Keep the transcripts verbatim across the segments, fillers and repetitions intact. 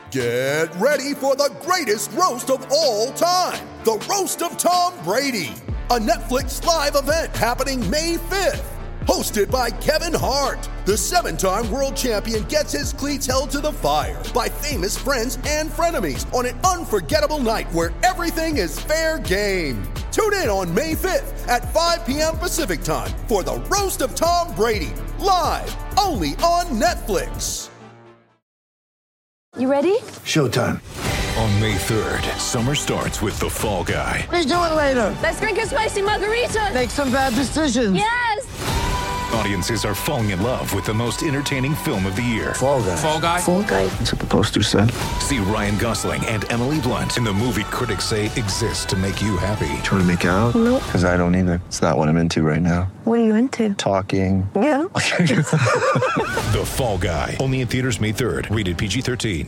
Get ready for the greatest roast of all time, the Roast of Tom Brady, a Netflix live event happening May fifth. Hosted by Kevin Hart, the seven-time world champion gets his cleats held to the fire by famous friends and frenemies on an unforgettable night where everything is fair game. Tune in on May fifth at five p.m. Pacific time for the Roast of Tom Brady, live only on Netflix. You ready? Showtime. On May third, summer starts with The Fall Guy. Let's do it later. Let's drink a spicy margarita. Make some bad decisions. Yes. Audiences are falling in love with the most entertaining film of the year. Fall Guy. Fall Guy. Fall Guy. That's what the poster said. See Ryan Gosling and Emily Blunt in the movie critics say exists to make you happy. Trying to make it out? Nope. Because I don't either. It's not what I'm into right now. What are you into? Talking. Yeah. The Fall Guy. Only in theaters May third. Rated P G thirteen.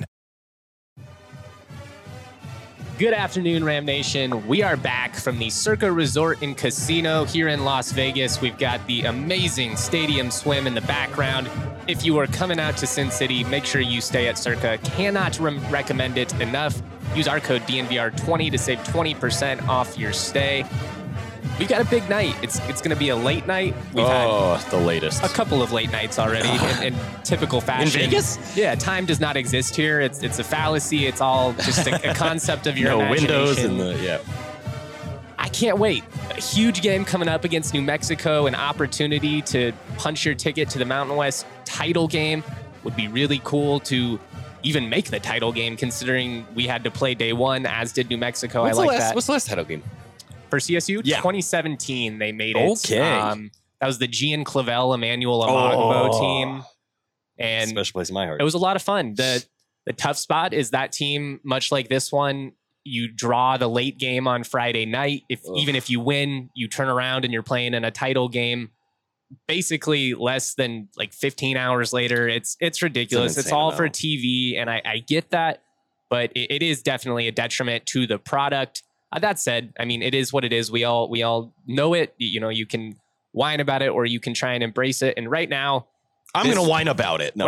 Good afternoon, Ram Nation. We are back from the Circa Resort and Casino here in Las Vegas. We've got the amazing stadium swim in the background. If you are coming out to Sin City, make sure you stay at Circa. Cannot re- recommend it enough. Use our code D N V R twenty to save twenty percent off your stay. We've got a big night. It's it's going to be a late night. We've oh, had the latest. a couple of late nights already in, in typical fashion. In Vegas? Yeah, time does not exist here. It's it's a fallacy. It's all just a, a concept of your no imagination. windows and the yeah. I can't wait. A huge game coming up against New Mexico. An opportunity to punch your ticket to the Mountain West title game. Would be really cool to even make the title game, considering we had to play day one, as did New Mexico. What's I like the last, that. What's the last title game? For C S U, Yeah. twenty seventeen, they made it. Okay. Um, that was the Gian Clavel, Emmanuel Amagbo Oh. team. And Special place in my heart. it was a lot of fun. The the tough spot is that team, much like this one, you draw the late game on Friday night. If Ugh. even if you win, you turn around and you're playing in a title game. Basically, less than like fifteen hours later. It's it's ridiculous. It's an It's, all insane for amount. T V, and I, I get that, but it, it is definitely a detriment to the product. Uh, that said, I mean, it is what it is. We all we all know it. You know, you can whine about it or you can try and embrace it. And right now, I'm this- going to whine about it. No.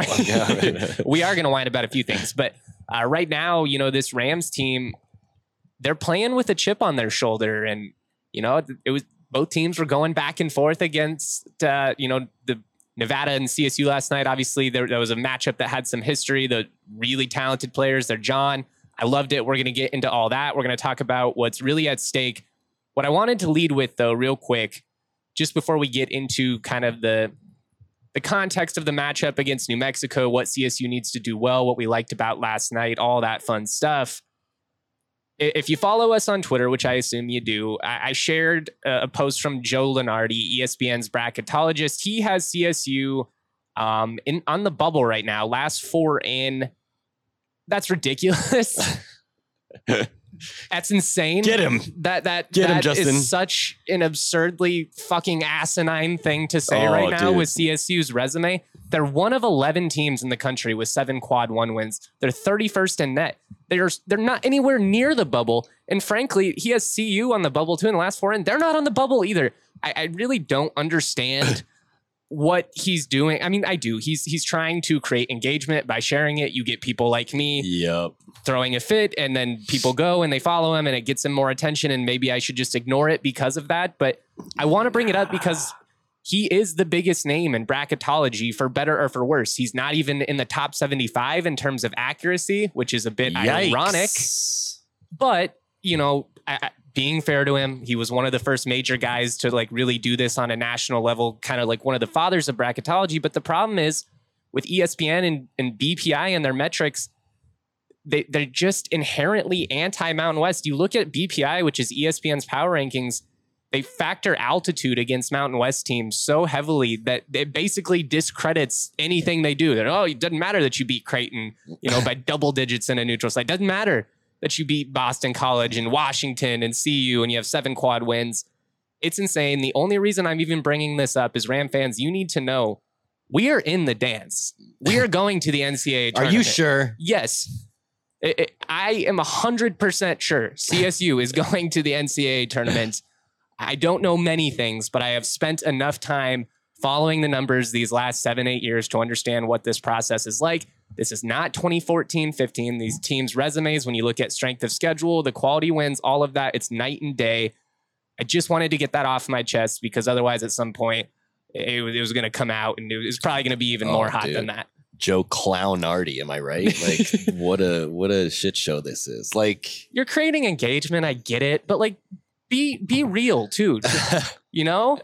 we are going to whine about a few things. But uh, right now, you know, this Rams team, they're playing with a chip on their shoulder. And, you know, it was both teams were going back and forth against, uh, you know, the Nevada and C S U last night. Obviously, there, there was a matchup that had some history. The really talented players, they're John. I loved it. We're going to get into all that. We're going to talk about what's really at stake. What I wanted to lead with, though, real quick, just before we get into kind of the the context of the matchup against New Mexico, what C S U needs to do well, what we liked about last night, all that fun stuff. If you follow us on Twitter, which I assume you do, I shared a post from Joe Lunardi, E S P N's bracketologist. He has C S U um, in on the bubble right now, last four in. That's ridiculous. That's insane. Get him. That that Get him, that Justin. is such an absurdly fucking asinine thing to say Oh, right now dude. with C S U's resume. They're one of eleven teams in the country with seven quad one wins. They're thirty-first in net. They're they're not anywhere near the bubble. And frankly, he has C U on the bubble too in the last four, and they're not on the bubble either. I, I really don't understand what he's doing. I mean, I do. He's he's trying to create engagement by sharing it. You get people like me Yep. throwing a fit, and then people go and they follow him, and it gets him more attention, and maybe I should just ignore it because of that. But I want to bring it up because he is the biggest name in bracketology, for better or for worse. He's not even in the top seventy-five in terms of accuracy, which is a bit Yikes. ironic. But, you know, I, I- being fair to him, he was one of the first major guys to like really do this on a national level, kind of like one of the fathers of bracketology. But the problem is with E S P N and, and B P I and their metrics, they, they're just inherently anti-Mountain West. You look at B P I, which is E S P N's power rankings, they factor altitude against Mountain West teams so heavily that it basically discredits anything they do. That, oh, it doesn't matter that you beat Creighton, you know, by double digits in a neutral site. Doesn't matter that you beat Boston College and Washington and C U and you have seven quad wins. It's insane. The only reason I'm even bringing this up is, Ram fans, you need to know we are in the dance. We are going to the N C double A Are tournament. you sure? Yes. It- it- I am one hundred percent sure C S U is going to the N C double A tournament. I don't know many things, but I have spent enough time following the numbers these last seven, eight years to understand what this process is like. This is not twenty fourteen fifteen. These teams' resumes, when you look at strength of schedule, the quality wins, all of that, it's night and day. I just wanted to get that off my chest because otherwise at some point it, was- it was going to come out and it was probably going to be even Oh, more hot dude. than that. Joe Clownardi, am I right? Like, what a what a shit show this is. Like, You're creating engagement. I get it. But like, be be real too. You know?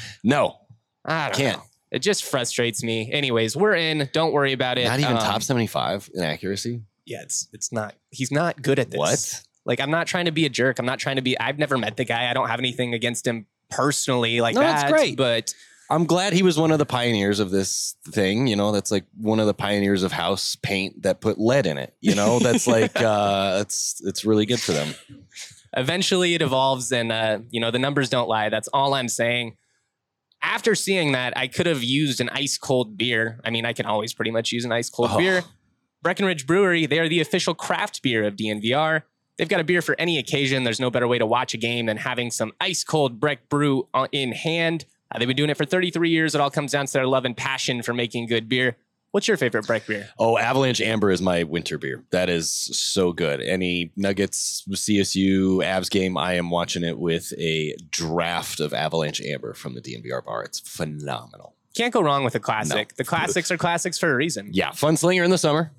no, I don't Can't. know. It just frustrates me. Anyways, we're in. Don't worry about it. not even Um, top seventy-five in accuracy. Yeah, it's it's not. He's not good at this. What? Like, I'm not trying to be a jerk. I'm not trying to be. I've never met the guy. I don't have anything against him personally like No, that. that's great. But I'm glad he was one of the pioneers of this thing. You know, that's like one of the pioneers of house paint that put lead in it. You know, that's like uh, it's it's really good for them. eventually it evolves, and uh, you know the numbers don't lie. That's all I'm saying. After seeing that, I could have used an ice cold beer. I mean, I can always pretty much use an ice cold Oh. beer. Breckenridge Brewery, they are the official craft beer of D N V R. They've got a beer for any occasion. There's no better way to watch a game than having some ice cold Breck Brew on- in hand. Uh, they've been doing it for thirty-three years. It all comes down to their love and passion for making good beer. What's your favorite Breck beer? Oh, Avalanche Amber is my winter beer. That is so good. Any Nuggets, C S U, Avs game, I am watching it with a draft of Avalanche Amber from the D N V R bar. It's phenomenal. Can't go wrong with a classic. No. The classics are classics for a reason. Yeah, fun slinger in the summer.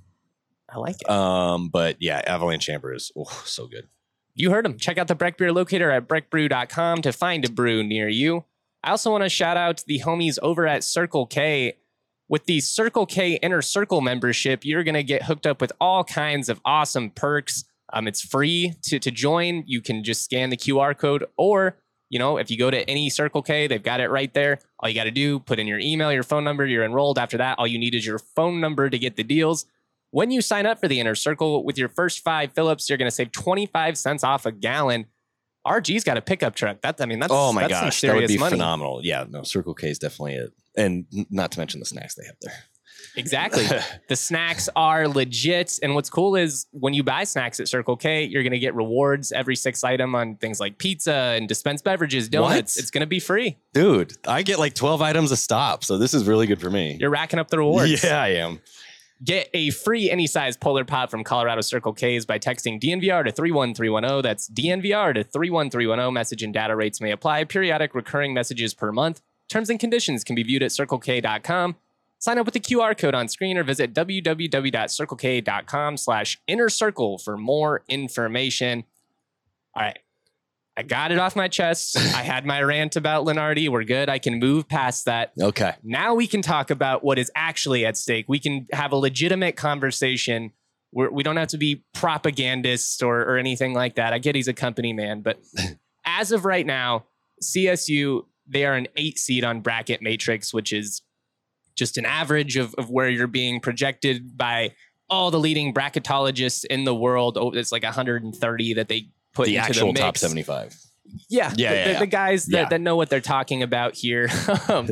I like it. Um, but yeah, Avalanche Amber is oh, so good. You heard them. Check out the Breck Beer Locator at breck brew dot com to find a brew near you. I also want to shout out the homies over at Circle K. With the Circle K Inner Circle membership, you're going to get hooked up with all kinds of awesome perks. Um, it's free to, to join. You can just scan the Q R code, or, you know, if you go to any Circle K, they've got it right there. All you got to do, put in your email, your phone number, you're enrolled. After that, all you need is your phone number to get the deals. When you sign up for the Inner Circle with your first five fill-ups, you're going to save twenty-five cents off a gallon. R G's got a pickup truck. That I mean, that's Oh my that's some gosh, that would serious be money. phenomenal. Yeah, no, Circle K is definitely it. And n- not to mention the snacks they have there. Exactly. The snacks are legit. And what's cool is when you buy snacks at Circle K, you're going to get rewards every sixth item on things like pizza and dispensed beverages, donuts. What? It's going to be free. Dude, I get like twelve items a stop, so this is really good for me. You're racking up the rewards. Yeah, I am. Get a free any size Polar Pop from Colorado Circle K's by texting D N V R to three one three one zero. That's D N V R to three one three one zero. Message and data rates may apply. Periodic recurring messages per month. Terms and conditions can be viewed at circle k dot com. Sign up with the Q R code on screen or visit w w w dot circle k dot com slash inner circle for more information. All right. I got it off my chest. I had my rant about Lenardi. We're good. I can move past that. Okay. Now we can talk about what is actually at stake. We can have a legitimate conversation. We're, we don't have to be propagandists or, or anything like that. I get he's a company man, but as of right now, C S U, they are an eight seed on Bracket Matrix, which is just an average of, of where you're being projected by all the leading bracketologists in the world. Oh, it's like one hundred thirty that they put The into actual the mix. top seventy-five. Yeah, Yeah, the, yeah, the, yeah. the guys that, Yeah. that know what they're talking about here. um,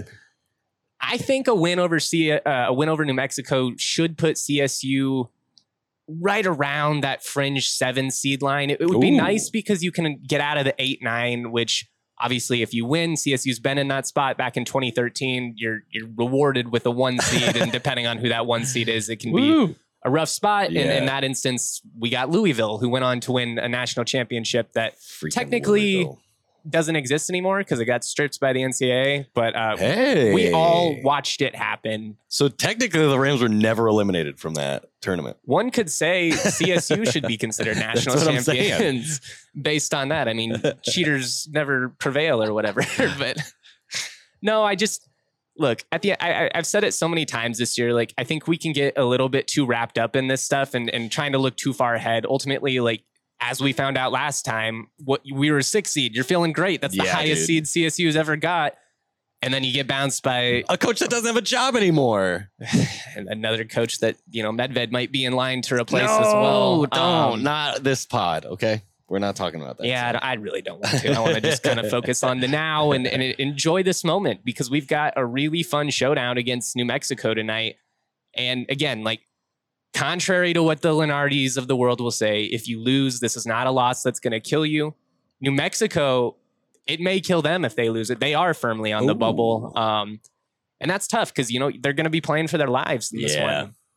I think a win over C, uh, a win over New Mexico should put C S U right around that fringe seven seed line. It, it would be Ooh. nice because you can get out of the eight nine, which obviously if you win, C S U's been in that spot back in twenty thirteen. You're you're rewarded with a one seed, and depending on who that one seed is, it can be Woo. a rough spot. Yeah. And in that instance, we got Louisville, who went on to win a national championship that Freaking technically Louisville. doesn't exist anymore because it got stripped by the N C double A. But uh, Hey. we all watched it happen. So technically the Rams were never eliminated from that tournament. One could say C S U should be considered national That's what I'm saying. champions based on that. I mean, cheaters never prevail or whatever. But no, I just look at the. I, I- I've said it so many times this year. Like, I think we can get a little bit too wrapped up in this stuff and and trying to look too far ahead. Ultimately, like, as we found out last time, what we were a six seed. You're feeling great. That's the Yeah, highest dude. seed C S U has ever got. And then you get bounced by A coach that doesn't have a job anymore. another coach that, you know, Medved might be in line to replace as well. don't. Um, Not this pod, okay? We're not talking about that. yeah, I don't- I really don't want to. I want to just kind of focus on the now and, and enjoy this moment because we've got a really fun showdown against New Mexico tonight. And again, like, contrary to what the Lenardis of the world will say, if you lose, this is not a loss that's going to kill you. New Mexico, it may kill them if they lose it. They are firmly on the Ooh. bubble. Um, and that's tough because, you know, they're going to be playing for their lives in this Yeah. one.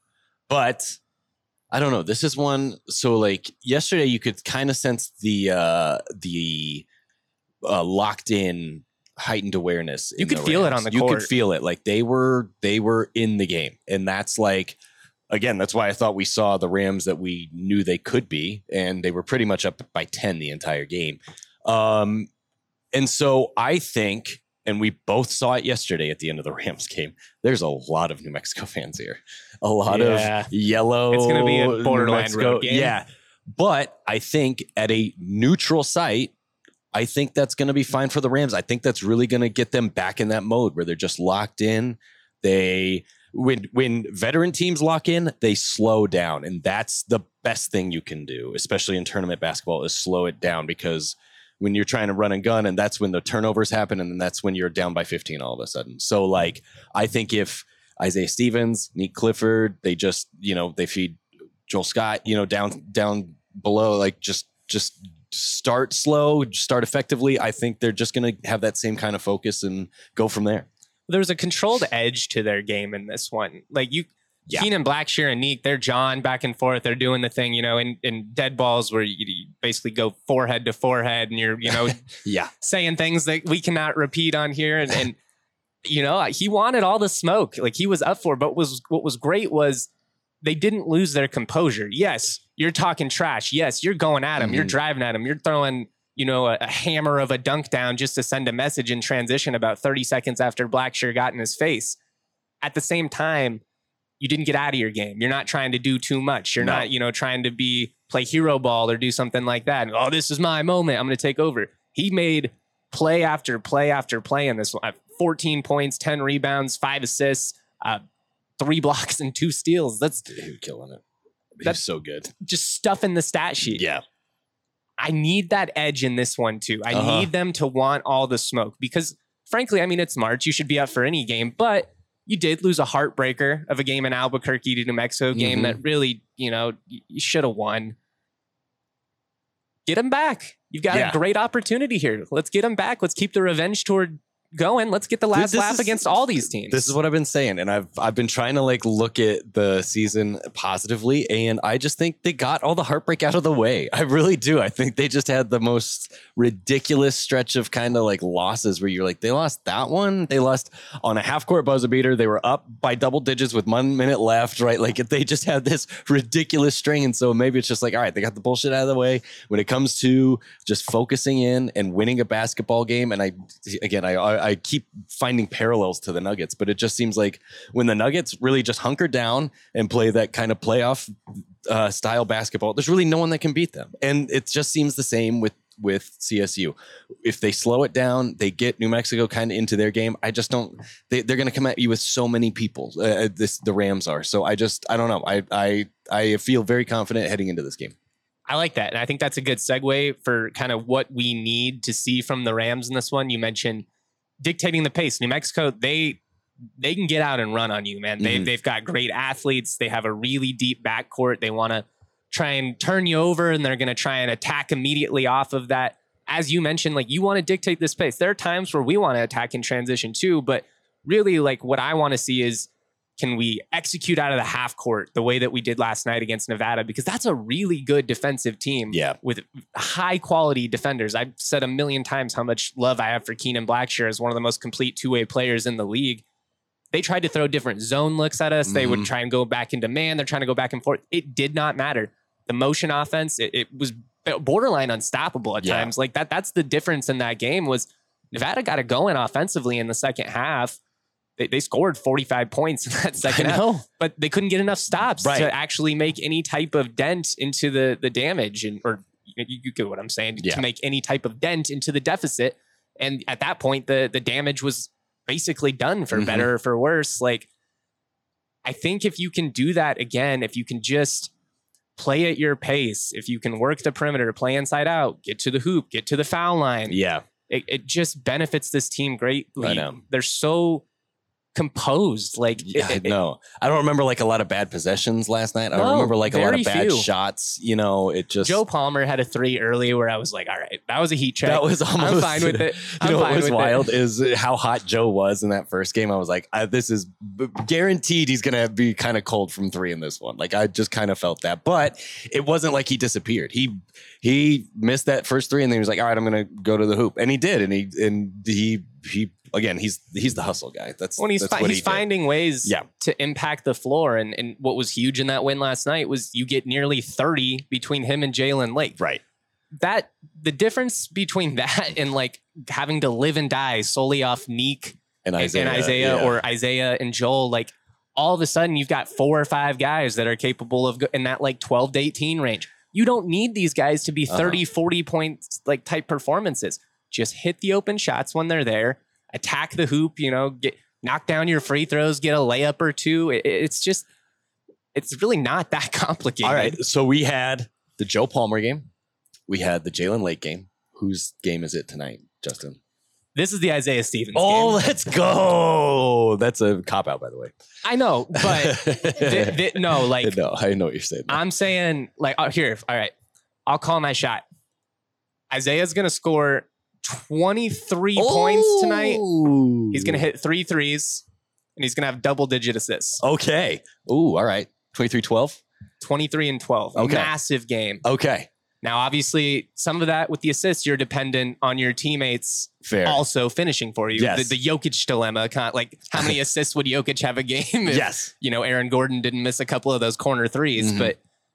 but I don't know. This is one. So like yesterday, you could kind of sense the uh, the uh, locked in, heightened awareness. You in could the feel it Rams. on the You court. could feel it. Like they were they were in the game, and that's like. Again, that's why I thought we saw the Rams that we knew they could be, and they were pretty much up by ten the entire game. Um, and so I think, and we both saw it yesterday at the end of the Rams game, there's a lot of New Mexico fans here. A lot Yeah. of yellow. It's gonna be a New borderline Mexico- road game. Yeah. But I think at a neutral site, I think that's going to be fine for the Rams. I think that's really going to get them back in that mode where they're just locked in. They... When when veteran teams lock in, they slow down, and that's the best thing you can do, especially in tournament basketball, is slow it down, because when you're trying to run and gun, and that's when the turnovers happen, and then that's when you're down by fifteen all of a sudden. So, like, I think if Isaiah Stevens, Nick Clifford, they just, you know, they feed Joel Scott, you know, down down below, like just just start slow, start effectively. I think they're just going to have that same kind of focus and go from there. There was a controlled edge to their game in this one. Like you, Yeah. Keenan Blackshear and Neek, they're jawing back and forth. They're doing the thing, you know, in, in dead balls where you, you basically go forehead to forehead, and you're, you know, Yeah. saying things that we cannot repeat on here. And, and you know, he wanted all the smoke. Like he was up for it. But was what was great was they didn't lose their composure. Yes, you're talking trash. Yes, you're going at him. Mhm. You're driving at him. You're throwing, you know, a, a hammer of a dunk down just to send a message in transition about thirty seconds after Blackshear got in his face. At the same time, you didn't get out of your game. You're not trying to do too much. You're No. not, you know, trying to be play hero ball or do something like that. And, oh, this is my moment. I'm going to take over. He made play after play after play in this one. fourteen points, ten rebounds, five assists, uh, three blocks, and two steals. That's Dude, killing it. He's That's- so good. just stuff in the stat sheet. Yeah. I need that edge in this one too. I Uh-huh. need them to want all the smoke because, frankly, I mean, it's March. You should be up for any game, but you did lose a heartbreaker of a game in Albuquerque to New Mexico game Mhm. that really, you know, y- you should have won. Get them back. You've got Yeah. a great opportunity here. Let's get them back. Let's keep the revenge tour going. Let's get the last this laugh is- against all these teams. This is what I've been saying, and I've I've been trying to like look at the season positively, and I just think they got all the heartbreak out of the way. I really do. I think they just had the most ridiculous stretch of kind of like losses where you're like, they lost that one, they lost on a half court buzzer beater, they were up by double digits with one minute left, right? Like they just had this ridiculous string, and so maybe it's just like, all right, they got the bullshit out of the way when it comes to just focusing in and winning a basketball game. And I again, I I I keep finding parallels to the Nuggets, but it just seems like when the Nuggets really just hunker down and play that kind of playoff uh, style basketball, there's really no one that can beat them. And it just seems the same with, with C S U. If they slow it down, they get New Mexico kind of into their game. I just don't, they, they're going to come at you with so many people. Uh, this, the Rams are. So I just, I don't know. I, I, I feel very confident heading into this game. I like that. And I think that's a good segue for kind of what we need to see from the Rams in this one. You mentioned dictating the pace. New Mexico, they they can get out and run on you, man. They, Mhm. They've got great athletes. They have a really deep backcourt. They want to try and turn you over, and they're going to try and attack immediately off of that. As you mentioned, like you want to dictate this pace. There are times where we want to attack in transition too, but really like what I want to see is, can we execute out of the half court the way that we did last night against Nevada? Because that's a really good defensive team Yeah. with high quality defenders. I've said a million times how much love I have for Keenan Blackshear as one of the most complete two-way players in the league. They tried to throw different zone looks at us. They would Mhm. try and go back into man. They're trying to go back and forth. It did not matter. The motion offense, it, it was borderline unstoppable at Yeah. times. Like that, that's the difference in that game was Nevada got it going offensively in the second half. They, they scored forty-five points in that second I half, know. but they couldn't get enough stops Right. to actually make any type of dent into the the damage, and or you, you get what I'm saying, Yeah. to make any type of dent into the deficit. And at that point, the the damage was basically done for Mhm. better or for worse. Like, I think if you can do that again, if you can just play at your pace, if you can work the perimeter, play inside out, get to the hoop, get to the foul line, Yeah. it, it just benefits this team greatly. I know. They're so composed. Like, Yeah, it, it, no, I don't remember like a lot of bad possessions last night. I No, remember like a lot very of bad few. shots. You know, it just Joe Palmer had a three early where I was like, all right, that was a heat check. that was almost. I'm fine with it. I'm You know fine what was with wild it. is how hot Joe was in that first game. I was like, I, this is b- guaranteed he's gonna be kind of cold from three in this one. Like I just kind of felt that, but it wasn't like he disappeared. He he missed that first three, and then he was like, all right, I'm gonna go to the hoop, and he did, and he and he he again, he's he's the hustle guy. That's When he's that's fi- what he's he did. finding ways Yeah. to impact the floor, and and what was huge in that win last night was you get nearly thirty between him and Jalen Lake. Right. That the difference between that and like having to live and die solely off Neek And and Isaiah, and Isaiah yeah. or Isaiah and Joel, like all of a sudden you've got four or five guys that are capable of go- in that like twelve to eighteen range. You don't need these guys to be Uh-huh. thirty, forty points like type performances. Just hit the open shots when they're there, attack the hoop, you know, get knock down your free throws, get a layup or two. It- it's just it's really not that complicated. All right. So we had the Joe Palmer game. We had the Jalen Lake game. Whose game is it tonight, Justin? This is the Isaiah Stevens Oh, game. let's go. That's a cop out, by the way. I know, but th- th- no, like no, I know what you're saying. I'm saying, like, oh, here, all right, I'll call my shot. Isaiah's going to score twenty-three points tonight. He's going to hit three threes, and he's going to have double-digit assists. Okay. Ooh, all right. twenty-three twelve. twenty-three and twelve. Okay. Massive game. Okay. Now, obviously, some of that with the assists, you're dependent on your teammates Fair. also finishing for you. Yes. The, the Jokic dilemma, kind of like how many assists would Jokic have a game if, Yes. you know, Aaron Gordon didn't miss a couple of those corner threes. Mhm. But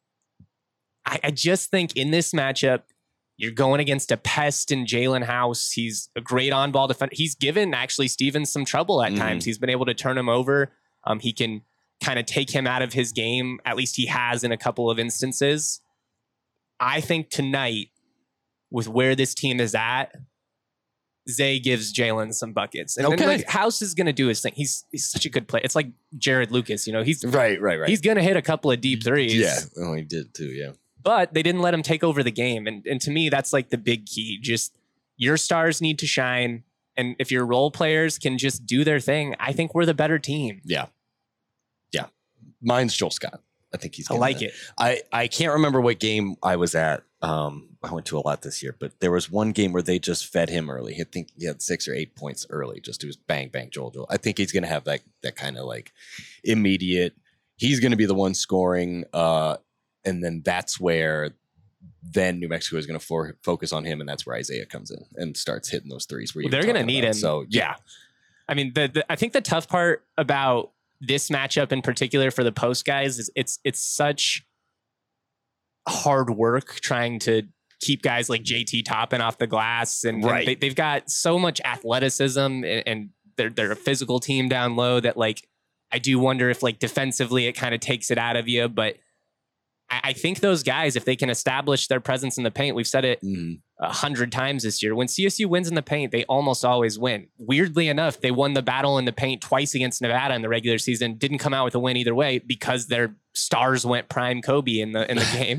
I, I just think in this matchup, you're going against a pest in Jalen House. He's a great on-ball defender. He's given actually Stevens some trouble at Mhm. times. He's been able to turn him over. Um, he can kind of take him out of his game. At least he has in a couple of instances. I think tonight, with where this team is at, Zay gives Jalen some buckets. And Okay. then like, House is going to do his thing. He's he's such a good player. It's like Jared Lucas, you know, he's Right, right, right. he's going to hit a couple of deep threes. yeah. Oh, he did too. Yeah. But they didn't let him take over the game. And, and to me, that's like the big key. Just your stars need to shine. And if your role players can just do their thing, I think we're the better team. Yeah. Yeah. Mine's Joel Scott. I think he's I gonna- like it. I, I can't remember what game I was at. Um, I went to a lot this year, but there was one game where they just fed him early. I think he had six or eight points early. Just it was bang, bang, Joel, Joel. I think he's going to have that that kind of like immediate. He's going to be the one scoring, uh, and then that's where then New Mexico is going to for, focus on him, and that's where Isaiah comes in and starts hitting those threes. Where Well, you they're were gonna talking need about. him. So yeah, I mean, the, the I think the tough part about this matchup in particular for the post guys is it's it's such hard work trying to keep guys like J T Toppin off the glass, and, and Right. they, they've got so much athleticism, and, and they're they're a physical team down low that like I do wonder if like defensively it kind of takes it out of you, but. I I think those guys, if they can establish their presence in the paint, we've said it Mhm. a hundred times this year. When C S U wins in the paint, they almost always win. Weirdly enough, they won the battle in the paint twice against Nevada in the regular season. Didn't come out with a win either way because their stars went prime Kobe in the in the game.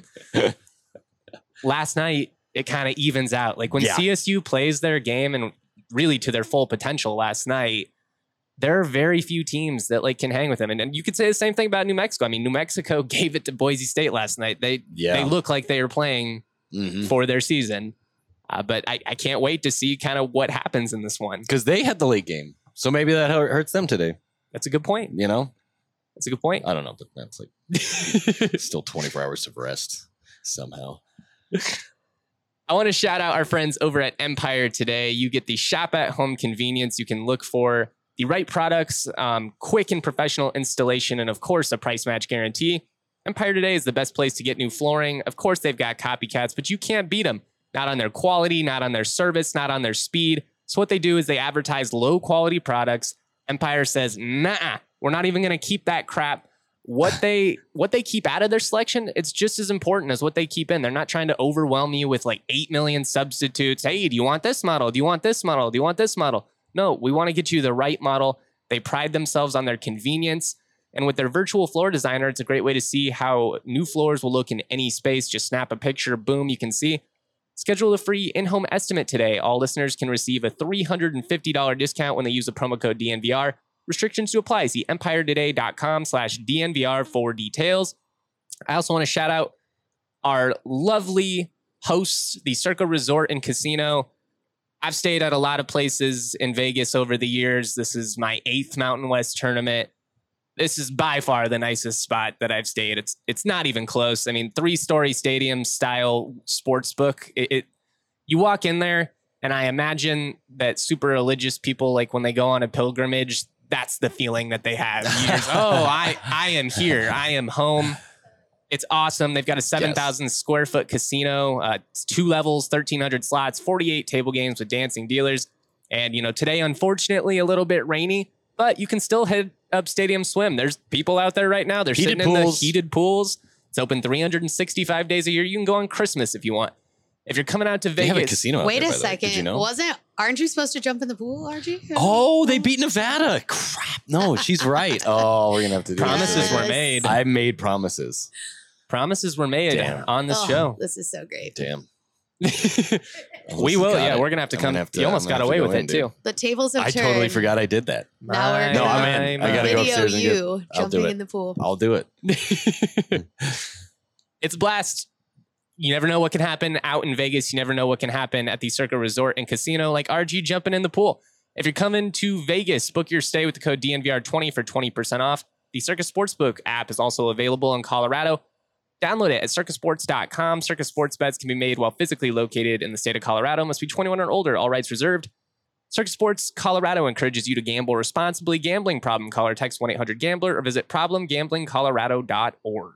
Last night, it kind of evens out. Like when Yeah. C S U plays their game and really to their full potential last night, there are very few teams that like can hang with them. And, and you could say the same thing about New Mexico. I mean, New Mexico gave it to Boise State last night. They Yeah. they look like they are playing Mhm. for their season. Uh, but I, I can't wait to see kind of what happens in this one. because they had the late game, so maybe that hurt- hurts them today. That's a good point. You know, That's a good point. I don't know, but that's like still twenty-four hours of rest somehow. I want to shout out our friends over at Empire today. You get the shop at home convenience. You can look for the right products, um, quick and professional installation, and of course, a price match guarantee. Empire today is the best place to get new flooring. Of course, they've got copycats, but you can't beat them. Not on their quality, not on their service, not on their speed. So what they do is they advertise low quality products. Empire says, nah, we're not even going to keep that crap. What they what they keep out of their selection, it's just as important as what they keep in. They're not trying to overwhelm you with like eight million substitutes. Hey, do you want this model? Do you want this model? Do you want this model? No, we want to get you the right model. They pride themselves on their convenience. And with their virtual floor designer, it's a great way to see how new floors will look in any space. Just snap a picture, boom, you can see. Schedule a free in-home estimate today. All listeners can receive a three hundred fifty dollars discount when they use the promo code D N V R. Restrictions to apply. See empiretoday.com slash DNVR for details. I also want to shout out our lovely hosts, the Circa Resort and Casino. I've stayed at a lot of places in Vegas over the years. This is my eighth Mountain West tournament. This is by far the nicest spot that I've stayed. It's it's not even close. I mean, three-story stadium style sports book. It, it you walk in there, and I imagine that super religious people, like when they go on a pilgrimage, that's the feeling that they have. You just, oh, I I am here. I am home. It's awesome. They've got a seven thousand yes. square foot casino, uh, it's two levels, thirteen hundred slots, forty-eight table games with dancing dealers. And, you know, today, unfortunately, a little bit rainy, but you can still head up Stadium Swim. There's people out there right now. They're heated sitting pools. in the heated pools. It's open three hundred sixty-five days a year. You can go on Christmas if you want. If you're coming out to Vegas. They have a casino out Wait there, a by the way. second. Did you know? Wasn't, aren't you supposed to jump in the pool, R G? Oh, they beat Nevada. Crap. No, she's right. Oh, we're going to have to do Promises this. were made. I made promises. Promises were made Damn. on this Oh, show. This is so great. Damn. We will. Yeah, it. we're going to have to I'm come. gonna have to- you almost I'm got gonna have away to with go it, in, too. dude. The tables have I turned. totally forgot I did that. Now we're No, I'm gonna in. I gotta go video upstairs and you get. I'll do jumping it. in the pool. I'll do it. It's a blast. You never know what can happen out in Vegas. You never know what can happen at the Circa Resort and Casino, like R G jumping in the pool. If you're coming to Vegas, book your stay with the code D N V R twenty for twenty percent off. The Circa Sportsbook app is also available in Colorado. Download it at circa sports dot com. Circa Sports bets can be made while physically located in the state of Colorado. Must be twenty-one or older. All rights reserved. Circa Sports Colorado encourages you to gamble responsibly. Gambling problem? Call or text one eight hundred gambler or visit problem gambling colorado dot org.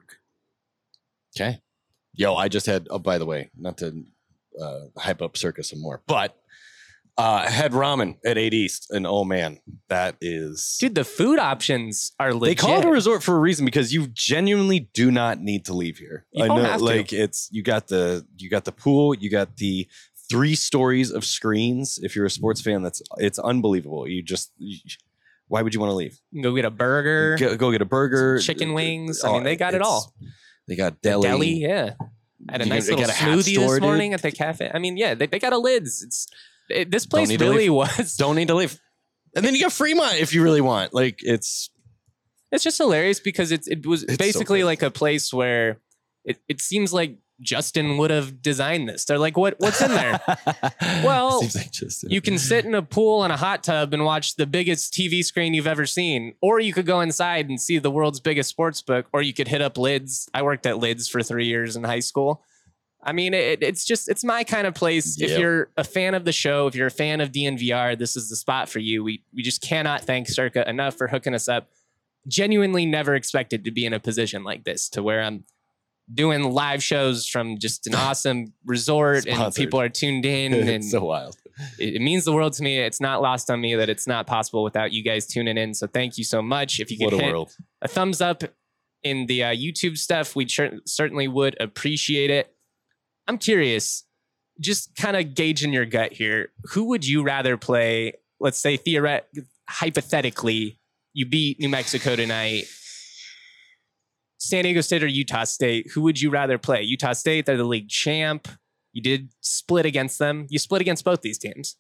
Okay. Yo, I just had, oh, by the way, not to uh, hype up Circa some more, but uh, I had ramen at eight East, and oh man, that is... Dude, the food options are legit. They call it a resort for a reason because you genuinely do not need to leave here. You I don't know, have to. like it's you got the you got the pool, you got the three stories of screens. If you're a sports fan, that's it's unbelievable. You just you, why would you want to leave? You can go get a burger, Go, go get a burger, chicken wings. I Oh, mean, they got it it's- all. They got deli. Deli, yeah. I had a You nice can little get a hat smoothie store, this dude. morning at the cafe. I mean, yeah, they, they got a lids. It's it, this place need to really leave. was. Don't need to leave. And then you got Fremont if you really want. Like it's It's just hilarious because it it was It's so basically good. like a place where it, it seems like Justin would have designed this. They're like, what what's in there? Well, seems like just You can sit in a pool in a hot tub and watch the biggest T V screen you've ever seen, or you could go inside and see the world's biggest sports book, or you could hit up Lids. I worked at Lids for three years in high school. I mean, it, it's just, it's my kind of place. If Yep. you're a fan of the show, if you're a fan of D N V R, this is the spot for you. We we just cannot thank Circa enough for hooking us up. Genuinely never expected to be in a position like this, to where I'm doing live shows from just an awesome resort and Sponsored. people are tuned in, and it's so wild. it, it means the world to me. It's not lost on me that it's not possible without you guys tuning in. So thank you so much. If you What could a hit world. a thumbs up in the uh, YouTube stuff, we cer- certainly would appreciate it. I'm curious, just kind of gauging your gut here. Who would you rather play? Let's say theoret- hypothetically, you beat New Mexico tonight. San Diego State or Utah State? Who would you rather play? Utah State, they're the league champ. You did split against them. You split against both these teams.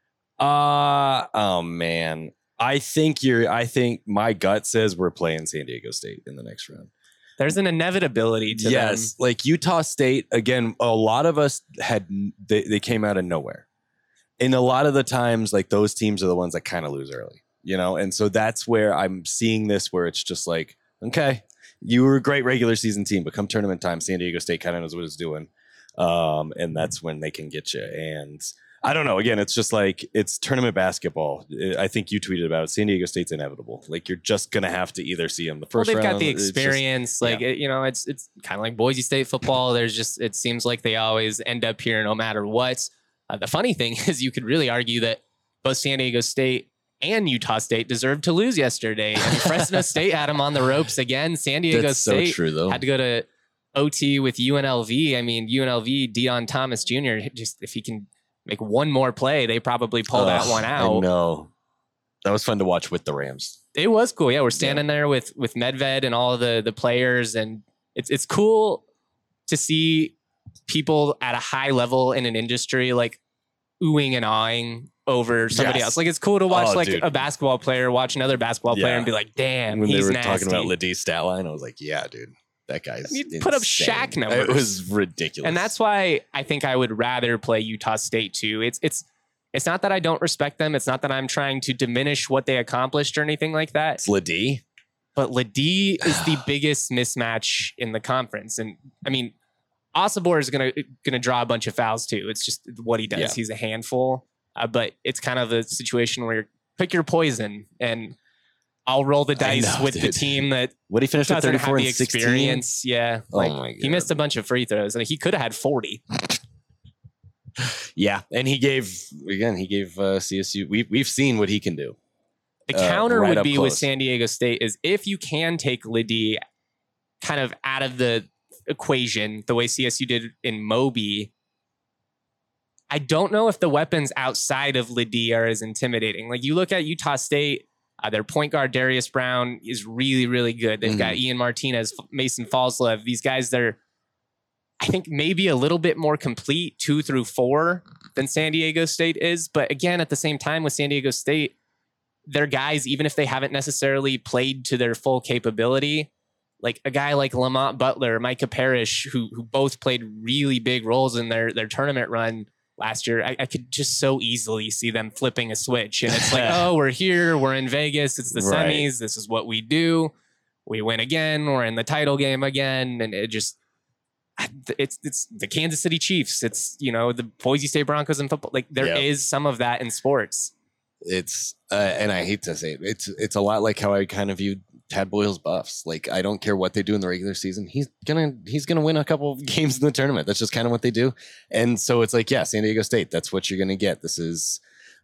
Uh oh man. I think you're I think my gut says we're playing San Diego State in the next round. There's an inevitability to Yes, them. like Utah State again, a lot of us had they, they came out of nowhere. And a lot of the times like those teams are the ones that kind of lose early, you know? And so that's where I'm seeing this where it's just like, okay, you were a great regular season team, but come tournament time, San Diego State kind of knows what it's doing. Um, and that's when they can get you. And I don't know. Again, it's just like it's tournament basketball. I think you tweeted about it. San Diego State's inevitable. Like you're just gonna have to either see them the Well, first they've round. got the It's just- experience. like, yeah. it, you know, it's it's kind of like Boise State football. There's just, it seems like they always end up here no matter what. Uh, the funny thing is you could really argue that both San Diego State and Utah State deserved to lose yesterday. And Fresno State had them on the ropes again. San Diego That's so State true, though. had to go to O T with U N L V. I mean, U N L V, Deion Thomas Junior, just if he can make one more play, they probably pull that Ugh, one I out. know. That was fun to watch with the Rams. It was cool. Yeah, we're standing there with with Medved and all of the the players, and it's it's cool to see people at a high level in an industry like oohing and awing over somebody Yes. else. Like it's cool to watch Oh, like dude. a basketball player watch another basketball player Yeah. and be like, damn, when he's they were nasty. talking about Ladie's stat line, I was like, yeah, dude, that guy's He put up insane. Shaq numbers. It was ridiculous. And that's why I think I would rather play Utah State too. It's it's it's not that I don't respect them. It's not that I'm trying to diminish what they accomplished or anything like that. it's Ladie. But Ladie is the biggest mismatch in the conference. And I mean, Osibor is gonna gonna draw a bunch of fouls too. It's just what he does. Yeah. He's a handful. Uh, but it's kind of a situation where you pick your poison, and I'll roll the I dice know, with the dude. team that What he finished with doesn't have thirty-four the and sixteen. experience. Yeah, Oh like my he God. missed a bunch of free throws, and he could have had forty. Yeah, and he gave again. He gave uh, C S U. We we've seen what he can do. The Uh, counter right would up be with close. San Diego State is if you can take Ladie kind of out of the equation, the way C S U did in Moby. I don't know if the weapons outside of Ladie are as intimidating. Like you look at Utah State, uh, their point guard Darius Brown is really, really good. They've got Ian Martinez, Mason Falslev. These guys, they're, I think, maybe a little bit more complete two through four than San Diego State is. But again, at the same time with San Diego State, their guys, even if they haven't necessarily played to their full capability, like a guy like Lamont Butler, Micah Parrish, who who both played really big roles in their their tournament run last year, I, I could just so easily see them flipping a switch. And it's like, oh, we're here, we're in Vegas, it's the Right. semis, this is what we do. We win again, we're in the title game again, and it just it's it's the Kansas City Chiefs, it's, you know, the Boise State Broncos in football. Like there Yep. is some of that in sports. It's uh, and I hate to say it, it's it's a lot like how I kind of viewed Tad Boyle's Buffs. Like I don't care what they do in the regular season, he's gonna he's gonna win a couple of games in the tournament. That's just kind of what they do. And so it's like, yeah, San Diego State, that's what you're gonna get. This is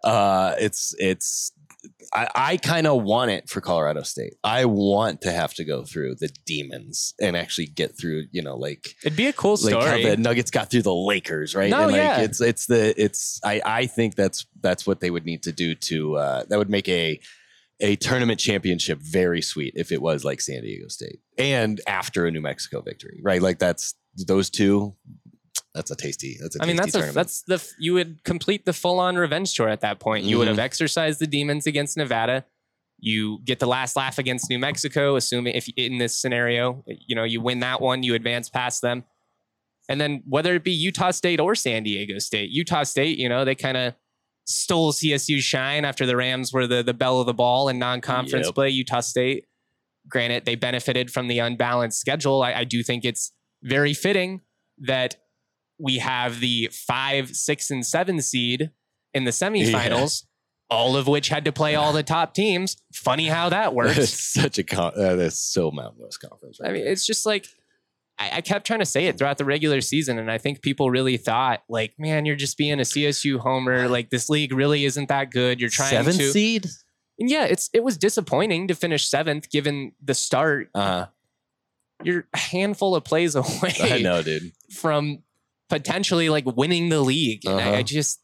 uh it's it's I, I kind of want it for Colorado State. I want to have to go through the demons and actually get through, you know, like It'd be a cool like how story. the Nuggets got through the Lakers, right? No, and like yeah. it's it's the it's I I think that's that's what they would need to do to uh that would make a a tournament championship very sweet if it was like San Diego State and after a New Mexico victory, right? Like that's those two. That's a tasty. That's a I mean, tasty that's a, tournament. that's the f- you would complete the full on revenge tour at that point. You would have Mhm. exercised the demons against Nevada. You get the last laugh against New Mexico, assuming if in this scenario, you know, you win that one, you advance past them. And then whether it be Utah State or San Diego State, Utah State, you know, they kind of stole C S U's shine after the Rams were the, the belle of the ball in non-conference Yep. play. Utah State, granted, they benefited from the unbalanced schedule. I, I do think it's very fitting that we have the five, six, and seven seed in the semifinals, all of which had to play all the top teams. Funny how that It's works. such a con- uh, that's so Mountain West Conference. Right I mean, there. it's just like, I, I kept trying to say it throughout the regular season, and I think people really thought, like, man, you're just being a C S U homer. Like, this league really isn't that good. You're trying seventh to. seed. And yeah, it's it was disappointing to finish seventh given the start. Uh, You're a handful of plays away I know, dude. from potentially like winning the league. And I, I Uh-huh. just,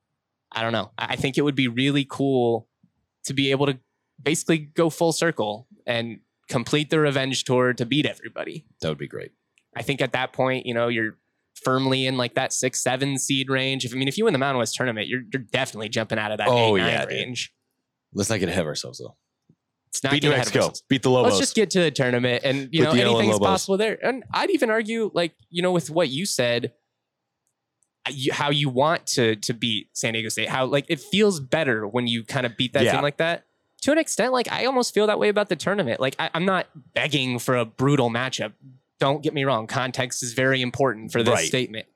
I don't know. I I think it would be really cool to be able to basically go full circle and complete the revenge tour to beat everybody. That would be great. I think at that point, you know, you're firmly in like that six, seven seed range. If I mean, if you win the Mountain West tournament, you're you're definitely jumping out of that Oh, eight, nine yeah, dude. range. Let's not get ahead of ourselves though. It's not Beat New getting ahead of Mexico. ourselves. Beat the Lobos. Let's just get to the tournament, and you Put know, the L in anything's Lobos. possible there. And I'd even argue, like, you know, with what you said, you, how you want to to beat San Diego State, how like it feels better when you kind of beat that Yeah. team like that. To an extent, like I almost feel that way about the tournament. Like I, I'm not begging for a brutal matchup. Don't get me wrong. Context is very important for this Right. statement.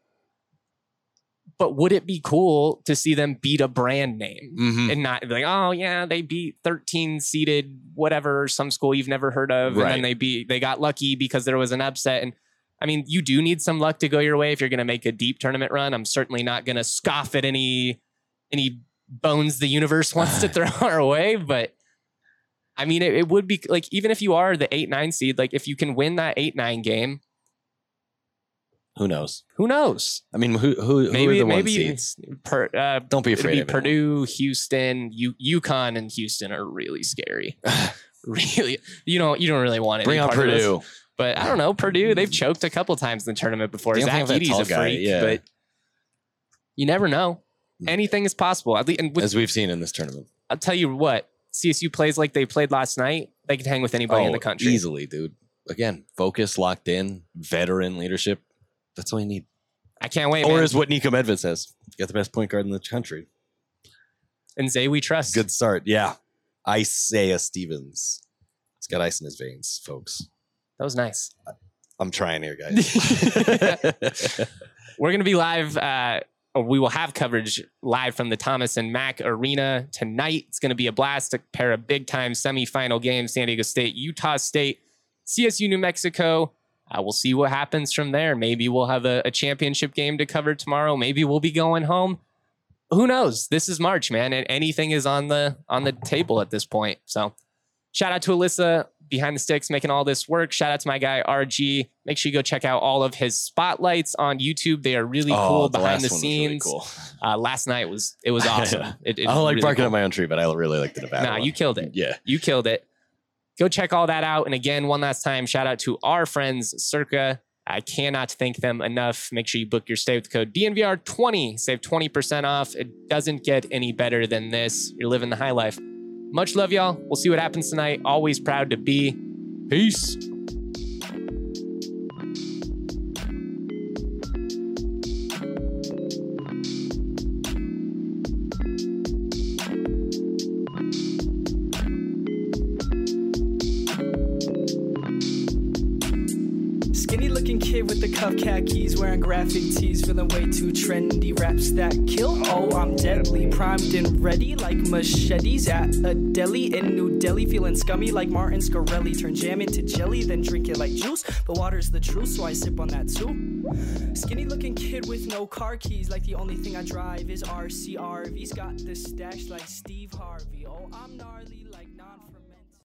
But would it be cool to see them beat a brand name Mhm. and not be like, oh yeah, they beat thirteen seeded whatever, some school you've never heard of, and Right. then they beat they got lucky because there was an upset. And I mean, you do need some luck to go your way if you're going to make a deep tournament run. I'm certainly not going to scoff at any any bones the universe wants to throw our way, but I mean, it, it would be like, even if you are the eight nine seed, like if you can win that eight nine game, Who knows? who knows? I mean, who who, who Maybe are the one maybe seeds? per, uh, Don't be it'd afraid be of it. Purdue, Houston, U- UConn, and Houston are really scary. really, you don't you don't really want it. Bring on Purdue. But I don't know, Purdue. They've choked a couple times in the tournament before. They don't Zach have that Edey's tall a guy, freak, yeah. but you never know. anything is possible. At least, and with, As we've seen in this tournament. I'll tell you what, C S U plays like they played last night. They could hang with anybody in the country. Easily, dude. Again, focus, locked in, veteran leadership. That's all you need. I can't wait, Or man. as what Nico Medved says, you got the best point guard in the country. And Zay, we trust. Good start. Yeah. Isaiah Stevens. He's got ice in his veins, folks. That was nice. I'm trying here, guys. We're going to be live, uh, or we will have coverage live from the Thomas and Mack Arena tonight. It's going to be a blast, a pair of big-time semifinal games, San Diego State, Utah State, C S U, New Mexico. Uh, we'll see what happens from there. Maybe we'll have a, a championship game to cover tomorrow. Maybe we'll be going home. Who knows? This is March, man, and anything is on the on the table at this point. So shout out to Alyssa behind the sticks making all this work. Shout out to my guy R G. Make sure you go check out all of his spotlights on YouTube. They are really Oh, cool the behind last the one was really scenes. cool. Uh, last night was it was awesome. It, it I don't like really barking cool. up my own tree, but I really like the Nevada Nah, one. you killed it. Yeah. You killed it. Go check all that out. And again, one last time, shout out to our friends Circa. I cannot thank them enough. Make sure you book your stay with the code D N V R twenty. Save twenty percent off. It doesn't get any better than this. You're living the high life. Much love, y'all. We'll see what happens tonight. Always proud to be. Peace. Skinny looking kid with the cuff khakis, wearing graphic tees, feeling way too trendy. Raps that kill, oh I'm deadly, primed and ready like machetes at a deli in New Delhi. Feeling scummy like Martin Scarelli, turn jam into jelly, then drink it like juice. But water's the truth, so I sip on that too. Skinny looking kid with no car keys, like the only thing I drive is R C R Vs. Got the stash like Steve Harvey, oh I'm gnarly like